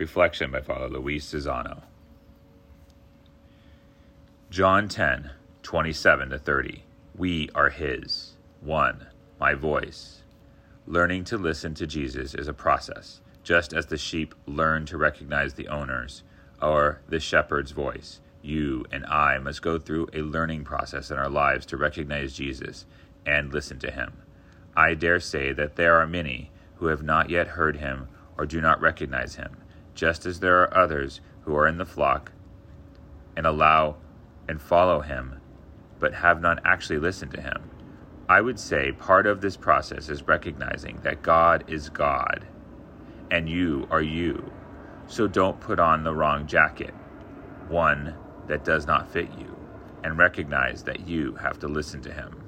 Reflection by Father Luis Cesano. John 10:27-30. We are His. 1. My voice. Learning to listen to Jesus is a process, just as the sheep learn to recognize the owner's or the shepherd's voice. You and I must go through a learning process in our lives to recognize Jesus and listen to Him. I dare say that there are many who have not yet heard Him or do not recognize Him, just as there are others who are in the flock and allow and follow Him, but have not actually listened to Him. I would say part of this process is recognizing that God is God, and you are you. So don't put on the wrong jacket, one that does not fit you, and recognize that you have to listen to Him.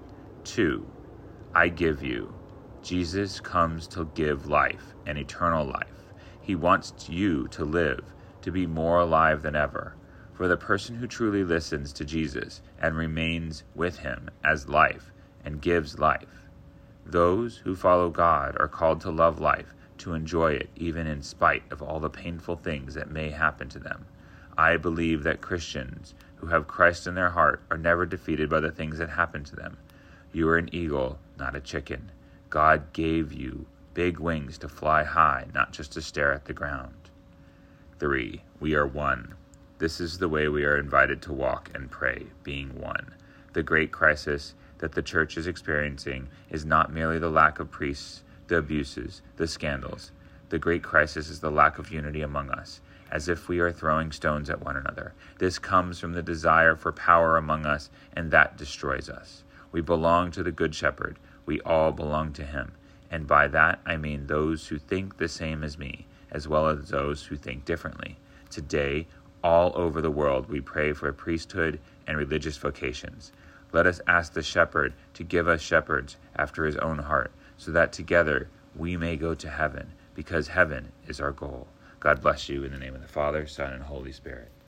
2. I give you. Jesus comes to give life, and eternal life. He wants you to live, to be more alive than ever. For the person who truly listens to Jesus and remains with Him as life and gives life. Those who follow God are called to love life, to enjoy it even in spite of all the painful things that may happen to them. I believe that Christians who have Christ in their heart are never defeated by the things that happen to them. You are an eagle, not a chicken. God gave you big wings to fly high, not just to stare at the ground. 3. We are one. This is the way we are invited to walk and pray, being one. The great crisis that the church is experiencing is not merely the lack of priests, the abuses, the scandals. The great crisis is the lack of unity among us, as if we are throwing stones at one another. This comes from the desire for power among us, and that destroys us. We belong to the Good Shepherd. We all belong to Him. And by that I mean those who think the same as me, as well as those who think differently. Today, all over the world, we pray for priesthood and religious vocations. Let us ask the Shepherd to give us shepherds after His own heart, so that together we may go to heaven, because heaven is our goal. God bless you in the name of the Father, Son, and Holy Spirit.